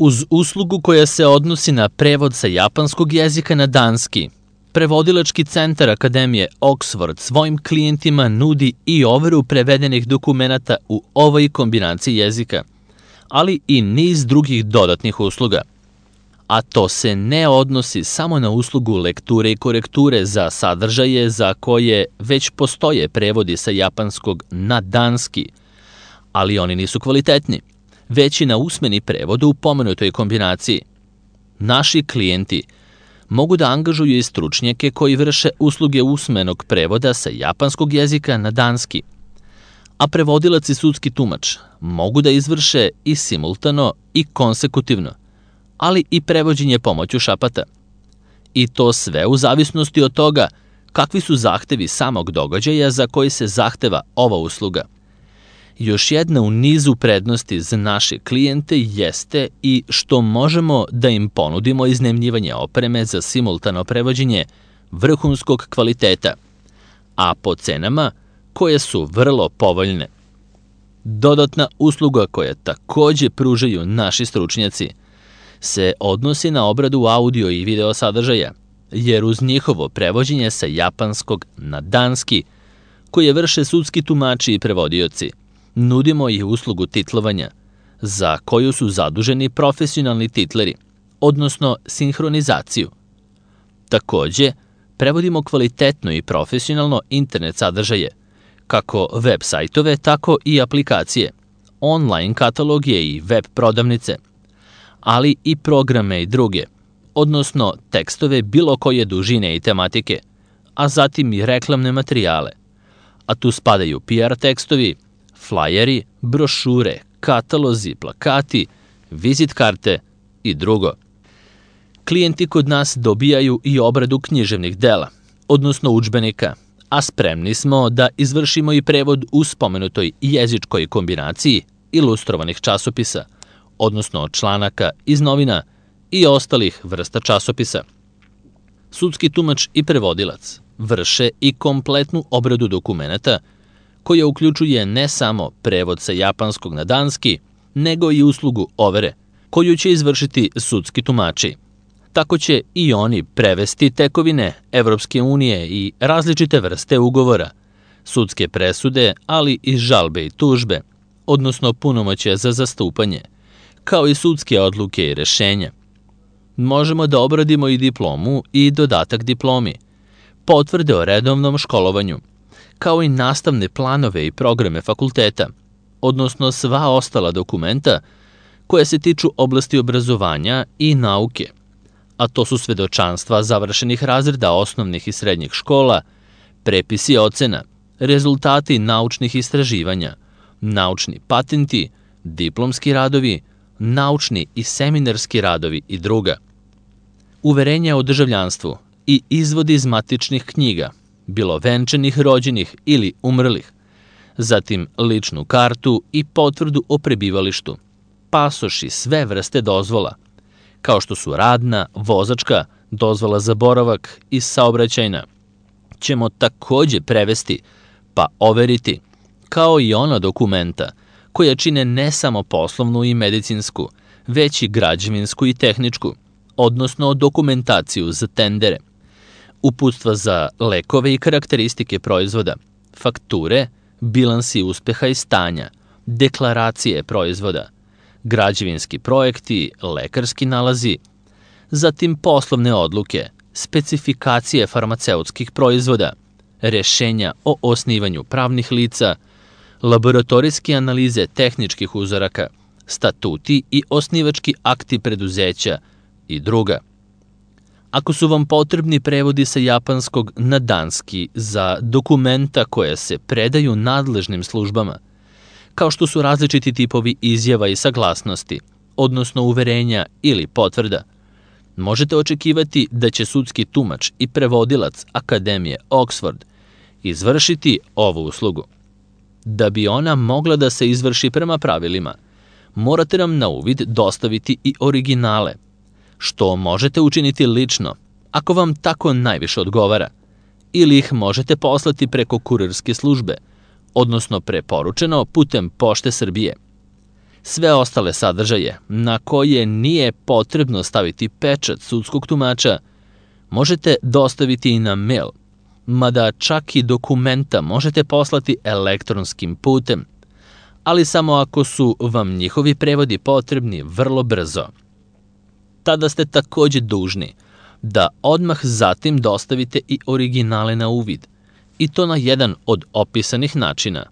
Uz uslugu koja se odnosi na prevod sa japanskog jezika na danski, Prevodilački centar Akademije Oxford svojim klijentima nudi i overu prevedenih dokumenata u ovoj kombinaciji jezika, ali i niz drugih dodatnih usluga. A to se ne odnosi samo na uslugu lekture i korekture za sadržaje za koje već postoje prevodi sa japanskog na danski, ali oni nisu kvalitetni, već i na usmeni prevod u pomenutoj kombinaciji. Naši klijenti mogu da angažuju i stručnjake koji vrše usluge usmenog prevoda sa japanskog jezika na danski, a prevodilac i sudski tumač mogu da izvrše i simultano i konsekutivno, ali i prevođenje pomoću šapata. I to sve u zavisnosti od toga kakvi su zahtevi samog događaja za koji se zahteva ova usluga. Još jedna u nizu prednosti za naše klijente jeste i što možemo da im ponudimo iznajmljivanje opreme za simultano prevođenje vrhunskog kvaliteta, a po cenama koje su vrlo povoljne. Dodatna usluga koja takođe pružaju naši stručnjaci se odnosi na obradu audio i video sadržaja, jer uz njihovo prevođenje sa japanskog na danski, koje vrše sudski tumači i prevodioci, nudimo i uslugu titlovanja, za koju su zaduženi profesionalni titleri, odnosno sinhronizaciju. Takođe, prevodimo kvalitetno i profesionalno internet sadržaje, kako web sajtove, tako i aplikacije, online kataloge i web prodavnice, ali i programe i druge, odnosno tekstove bilo koje dužine i tematike, a zatim i reklamne materijale, a tu spadaju PR tekstovi, flajeri, brošure, katalozi, plakati, vizit karte i drugo. Klijenti kod nas dobijaju i obradu književnih dela, odnosno udžbenika, a spremni smo da izvršimo i prevod u spomenutoj jezičkoj kombinaciji ilustrovanih časopisa, odnosno članaka iz novina i ostalih vrsta časopisa. Sudski tumač i prevodilac vrše i kompletnu obradu dokumenata koja uključuje ne samo prevod sa japanskog na danski, nego i uslugu overe, koju će izvršiti sudski tumači. Tako će i oni prevesti tekovine Evropske unije i različite vrste ugovora, sudske presude, ali i žalbe i tužbe, odnosno punomoćje za zastupanje, kao i sudske odluke i rešenja. Možemo da obradimo i diplomu i dodatak diplomi, potvrde o redovnom školovanju, kao i nastavne planove i programe fakulteta, odnosno sva ostala dokumenta koja se tiču oblasti obrazovanja i nauke, a to su svedočanstva završenih razreda osnovnih i srednjih škola, prepisi ocena, rezultati naučnih istraživanja, naučni patenti, diplomski radovi, naučni i seminarski radovi i druga. Uverenja o državljanstvu i izvodi iz matičnih knjiga, bilo venčanih, rođenih ili umrlih, zatim ličnu kartu i potvrdu o prebivalištu, pasoš i sve vrste dozvola, kao što su radna, vozačka, dozvola za boravak i saobraćajna, ćemo takođe prevesti pa overiti, kao i ona dokumenta koja čine ne samo poslovnu i medicinsku, već i građevinsku i tehničku, odnosno dokumentaciju za tendere, uputstva za lekove i karakteristike proizvoda, fakture, bilansi uspeha i stanja, deklaracije proizvoda, građevinski projekti, lekarski nalazi, zatim poslovne odluke, specifikacije farmaceutskih proizvoda, rešenja o osnivanju pravnih lica, laboratorijske analize tehničkih uzoraka, statuti i osnivački akti preduzeća i druga. Ako su vam potrebni prevodi sa japanskog na danski za dokumenta koje se predaju nadležnim službama, kao što su različiti tipovi izjava i saglasnosti, odnosno uverenja ili potvrda, možete očekivati da će sudski tumač i prevodilac Akademije Oxford izvršiti ovu uslugu. Da bi ona mogla da se izvrši prema pravilima, morate nam na uvid dostaviti i originale, što možete učiniti lično, ako vam tako najviše odgovara, ili ih možete poslati preko kurirske službe, odnosno preporučeno putem Pošte Srbije. Sve ostale sadržaje na koje nije potrebno staviti pečat sudskog tumača možete dostaviti i na mail, mada čak i dokumenta možete poslati elektronskim putem, ali samo ako su vam njihovi prevodi potrebni vrlo brzo. Tada ste takođe dužni da odmah zatim dostavite i originale na uvid, i to na jedan od opisanih načina.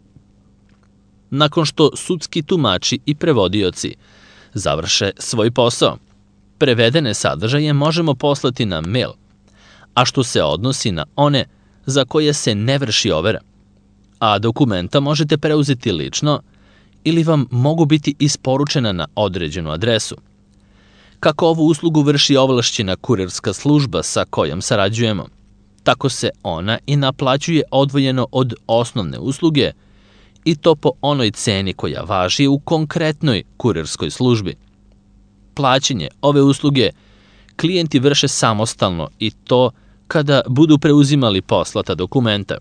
Nakon što sudski tumači i prevodioci završe svoj posao, prevedene sadržaje možemo poslati na mail, a što se odnosi na one za koje se ne vrši overa, a dokumenta možete preuzeti lično ili vam mogu biti isporučena na određenu adresu. Kako ovu uslugu vrši ovlašćena kurirska služba sa kojom sarađujemo, tako se ona i naplaćuje odvojeno od osnovne usluge, i to po onoj ceni koja važi u konkretnoj kurirskoj službi. Plaćanje ove usluge klijenti vrše samostalno, i to kada budu preuzimali poslata dokumenta.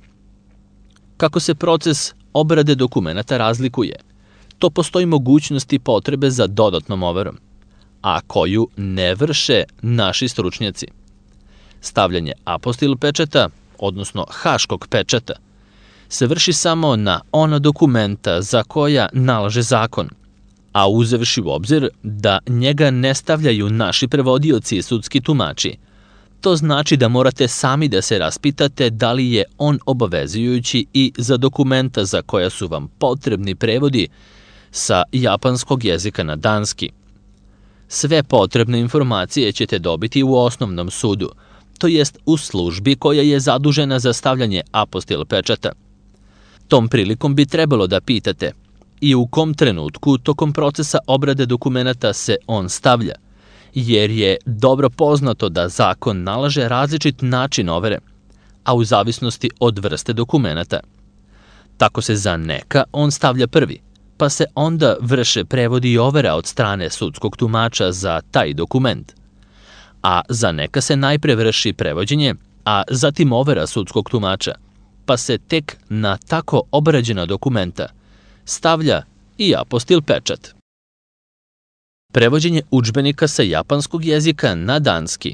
Kako se proces obrade dokumenata razlikuje, to postoji mogućnost i potrebe za dodatnom overom, a koju ne vrše naši stručnjaci. Stavljanje apostil pečata, odnosno haškog pečata, se vrši samo na ona dokumenta za koja nalaže zakon, a uzevši u obzir da njega ne stavljaju naši prevodioci i sudski tumači, to znači da morate sami da se raspitate da li je on obavezujući i za dokumenta za koja su vam potrebni prevodi sa japanskog jezika na danski. Sve potrebne informacije ćete dobiti u osnovnom sudu, to jest u službi koja je zadužena za stavljanje apostil pečata. Tom prilikom bi trebalo da pitate i u kom trenutku tokom procesa obrade dokumenata se on stavlja, jer je dobro poznato da zakon nalaže različit način overe, a u zavisnosti od vrste dokumenata. Tako se za neka on stavlja prvi, pa se onda vrše prevodi i overa od strane sudskog tumača za taj dokument. A za neka se najpre vrši prevođenje, a zatim overa sudskog tumača, pa se tek na tako obrađena dokumenta stavlja i apostil pečat. Prevođenje udžbenika sa japanskog jezika na danski.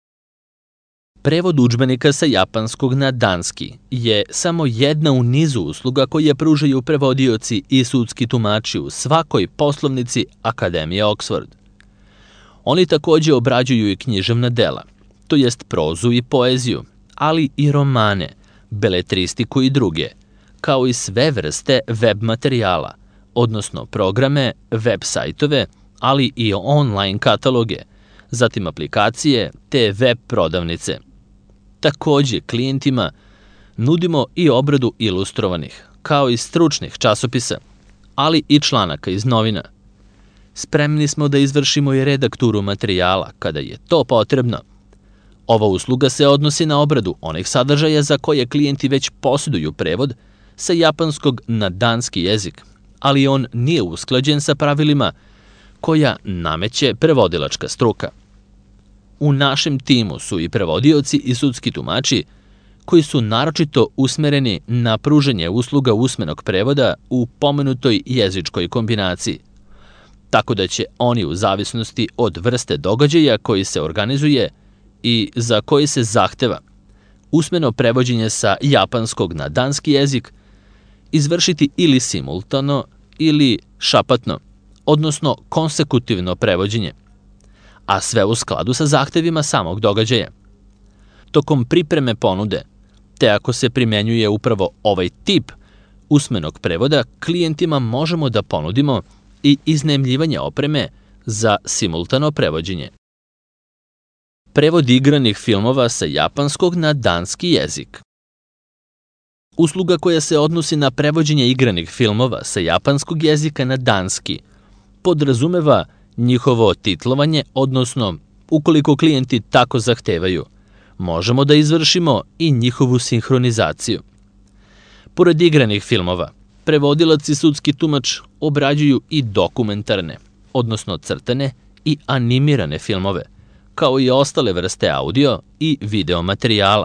Prevod udžbenika sa japanskog na danski je samo jedna u nizu usluga koje pružaju prevodioci i sudski tumači u svakoj poslovnici Akademije Oxford. Oni takođe obrađuju i književna dela, to jest prozu i poeziju, ali i romane, beletristiku i druge, kao i sve vrste web materijala, odnosno programe, web sajtove, ali i online kataloge, zatim aplikacije te web prodavnice. Takođe, klijentima nudimo i obradu ilustrovanih, kao i stručnih časopisa, ali i članaka iz novina. Spremni smo da izvršimo i redakturu materijala kada je to potrebno. Ova usluga se odnosi na obradu onih sadržaja za koje klijenti već posjeduju prevod sa japanskog na danski jezik, ali on nije usklađen sa pravilima koja nameće prevodilačka struka. U našem timu su i prevodioci i sudski tumači koji su naročito usmereni na pružanje usluga usmenog prevoda u pomenutoj jezičkoj kombinaciji, tako da će oni u zavisnosti od vrste događaja koji se organizuje i za koji se zahteva usmeno prevođenje sa japanskog na danski jezik izvršiti ili simultano ili šapatno, odnosno konsekutivno prevođenje, a sve u skladu sa zahtevima samog događaja. Tokom pripreme ponude, te ako se primenjuje upravo ovaj tip usmenog prevoda, klijentima možemo da ponudimo i iznajmljivanje opreme za simultano prevođenje. Prevod igranih filmova sa japanskog na danski jezik. Usluga koja se odnosi na prevođenje igranih filmova sa japanskog jezika na danski podrazumeva njihovo titlovanje, odnosno, ukoliko klijenti tako zahtevaju, možemo da izvršimo i njihovu sinhronizaciju. Pored igranih filmova, prevodilac i sudski tumač obrađuju i dokumentarne, odnosno crtane i animirane filmove, kao i ostale vrste audio i video materijala.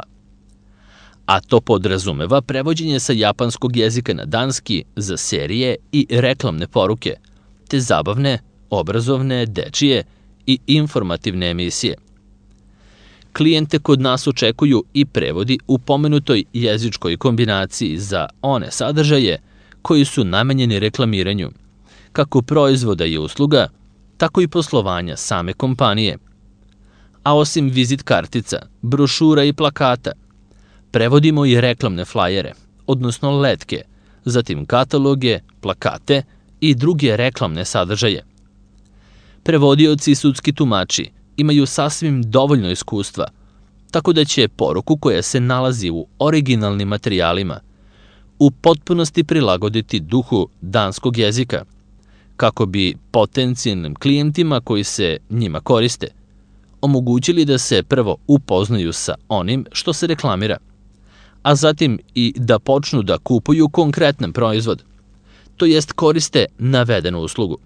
A to podrazumeva prevođenje sa japanskog jezika na danski za serije i reklamne poruke, te zabavne, obrazovne, dečije i informativne emisije. Klijente kod nas očekuju i prevodi u pomenutoj jezičkoj kombinaciji za one sadržaje koji su namenjeni reklamiranju, kako proizvoda i usluga, tako i poslovanja same kompanije. A osim vizit kartica, brošura i plakata, prevodimo i reklamne flajere, odnosno letke, zatim kataloge, plakate i druge reklamne sadržaje. Prevodioci i sudski tumači imaju sasvim dovoljno iskustva, tako da će poruku koja se nalazi u originalnim materijalima u potpunosti prilagoditi duhu danskog jezika, kako bi potencijalnim klijentima koji se njima koriste omogućili da se prvo upoznaju sa onim što se reklamira, a zatim i da počnu da kupuju konkretan proizvod, to jest koriste navedenu uslugu.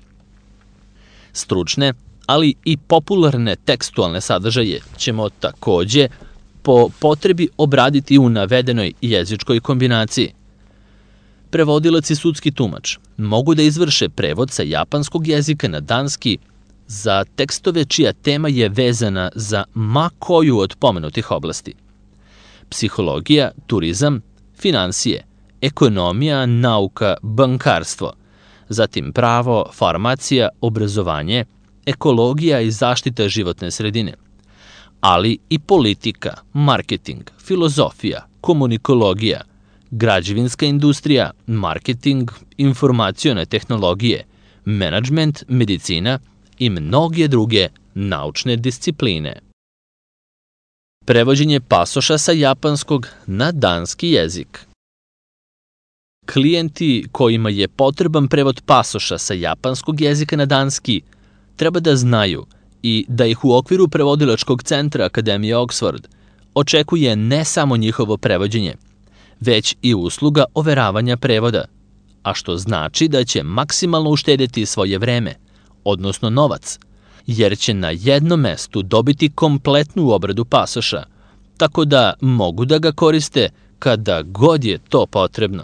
Stručne, ali i popularne tekstualne sadržaje ćemo takođe po potrebi obraditi u navedenoj jezičkoj kombinaciji. Prevodilac i sudski tumač mogu da izvrše prevod sa japanskog jezika na danski za tekstove čija tema je vezana za ma koju od pomenutih oblasti. Psihologija, turizam, finansije, ekonomija, nauka, bankarstvo, zatim pravo, farmacija, obrazovanje, ekologija i zaštita životne sredine, ali i politika, marketing, filozofija, komunikologija, građevinska industrija, marketing, informacione tehnologije, menadžment, medicina i mnoge druge naučne discipline. Prevođenje pasoša sa japanskog na danski jezik. Klijenti kojima je potreban prevod pasoša sa japanskog jezika na danski treba da znaju i da ih u okviru prevodilačkog centra Akademije Oxford očekuje ne samo njihovo prevođenje, već i usluga overavanja prevoda, a što znači da će maksimalno uštedeti svoje vreme, odnosno novac, jer će na jednom mestu dobiti kompletnu obradu pasoša, tako da mogu da ga koriste kada god je to potrebno.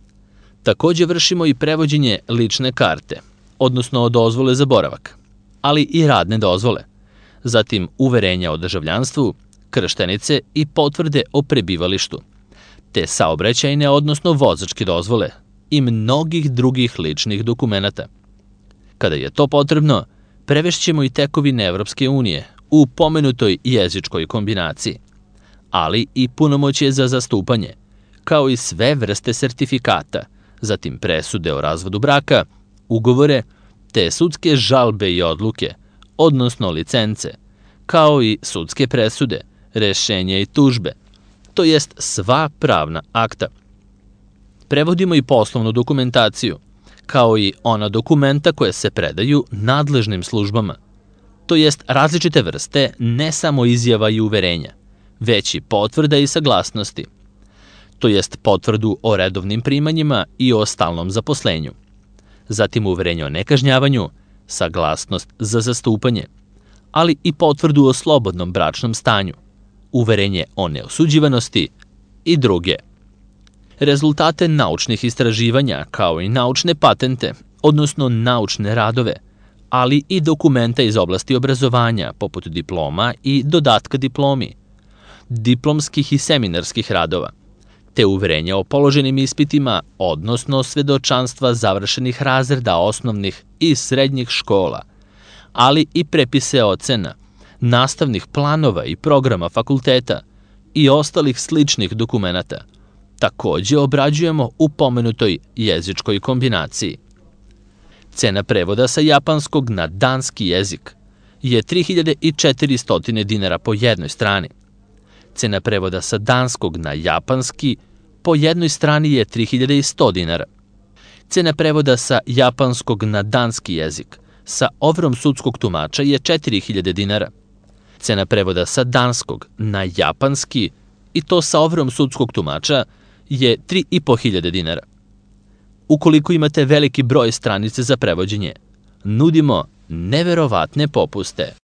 Takođe vršimo i prevođenje lične karte, odnosno dozvole za boravak, ali i radne dozvole, zatim uverenja o državljanstvu, krštenice i potvrde o prebivalištu, te saobraćajne, odnosno vozačke dozvole i mnogih drugih ličnih dokumenata. Kada je to potrebno, prevešćemo i tekovine Evropske unije u pomenutoj jezičkoj kombinaciji, ali i punomoćje za zastupanje, kao i sve vrste sertifikata, zatim presude o razvodu braka, ugovore, te sudske žalbe i odluke, odnosno licence, kao i sudske presude, rešenja i tužbe, to jest sva pravna akta. Prevodimo i poslovnu dokumentaciju, kao i ona dokumenta koje se predaju nadležnim službama, to jest različite vrste ne samo izjava i uverenja, već i potvrda i saglasnosti, to jest potvrdu o redovnim primanjima i o stalnom zaposlenju, zatim uverenje o nekažnjavanju, saglasnost za zastupanje, ali i potvrdu o slobodnom bračnom stanju, uverenje o neosuđivanosti i druge. Rezultate naučnih istraživanja, kao i naučne patente, odnosno naučne radove, ali i dokumenta iz oblasti obrazovanja, poput diploma i dodatka diplomi, diplomskih i seminarskih radova, te uverenja o položenim ispitima, odnosno svedočanstva završenih razreda osnovnih i srednjih škola, ali i prepise ocena, nastavnih planova i programa fakulteta i ostalih sličnih dokumenata, takođe obrađujemo u pomenutoj jezičkoj kombinaciji. Cena prevoda sa japanskog na danski jezik je 3400 dinara po jednoj strani. Cena prevoda sa danskog na japanski po jednoj strani je 3100 dinara. Cena prevoda sa japanskog na danski jezik sa overom sudskog tumača je 4000 dinara. Cena prevoda sa danskog na japanski i to sa overom sudskog tumača je 3500 dinara. Ukoliko imate veliki broj stranice za prevođenje, nudimo neverovatne popuste.